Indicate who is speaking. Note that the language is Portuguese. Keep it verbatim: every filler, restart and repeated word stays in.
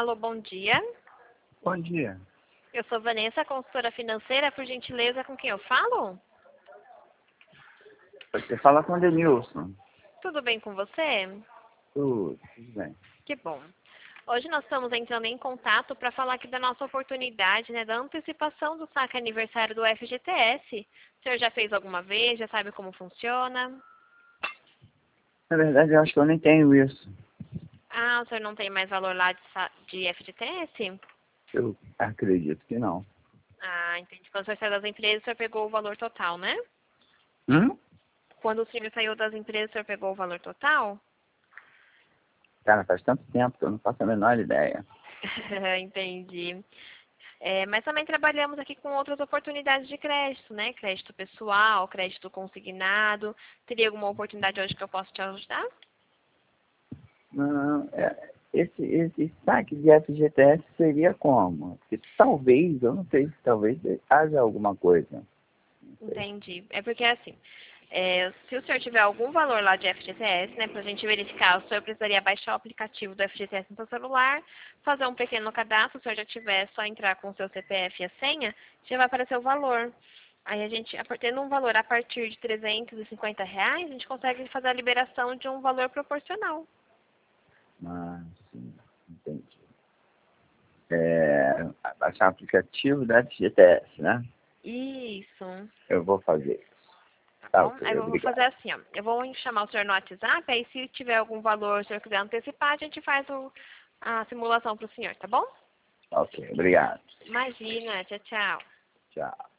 Speaker 1: Alô, bom dia.
Speaker 2: Bom dia.
Speaker 1: Eu sou Vanessa, consultora financeira. Por gentileza, com quem eu falo?
Speaker 2: Você fala com o Denilson.
Speaker 1: Tudo bem com você?
Speaker 2: Tudo, tudo bem.
Speaker 1: Que bom. Hoje nós estamos entrando em contato para falar aqui da nossa oportunidade, né, da antecipação do saque aniversário do F G T S. O senhor já fez alguma vez? Já sabe como funciona?
Speaker 2: Na verdade, eu acho que eu nem tenho isso.
Speaker 1: Ah, o senhor não tem mais valor lá de, sa- de F G T S?
Speaker 2: Eu acredito que não.
Speaker 1: Ah, entendi. Quando o senhor saiu das empresas, o senhor pegou o valor total, né?
Speaker 2: Hum?
Speaker 1: Quando o senhor saiu das empresas, o senhor pegou o valor total?
Speaker 2: Cara, faz tanto tempo que eu não faço a menor ideia.
Speaker 1: Entendi. É, mas também trabalhamos aqui com outras oportunidades de crédito, né? Crédito pessoal, crédito consignado. Teria alguma oportunidade hoje que eu possa te ajudar?
Speaker 2: Não, é, esse, esse saque de F G T S seria como? Porque talvez, eu não sei se talvez haja alguma coisa.
Speaker 1: Entendi. É porque assim, é, se o senhor tiver algum valor lá de F G T S, né, para a gente verificar, o senhor precisaria baixar o aplicativo do F G T S no seu celular, fazer um pequeno cadastro, se o senhor já tiver, é só entrar com o seu C P F e a senha, já vai aparecer o valor. Aí a gente, a- tendo um valor a partir de trezentos e cinquenta reais, a gente consegue fazer a liberação de um valor proporcional.
Speaker 2: Mas, sim, entendi. É, baixar o aplicativo da F G T S, né?
Speaker 1: Isso.
Speaker 2: Eu vou fazer isso.
Speaker 1: Tá
Speaker 2: Tá,
Speaker 1: bom? Aí
Speaker 2: ok,
Speaker 1: eu vou
Speaker 2: obrigado.
Speaker 1: fazer assim, ó. Eu vou chamar o senhor no WhatsApp, aí se tiver algum valor, se o senhor quiser antecipar, a gente faz o, a simulação para o senhor, tá bom?
Speaker 2: Ok, obrigado.
Speaker 1: Imagina, tchau, tchau.
Speaker 2: Tchau.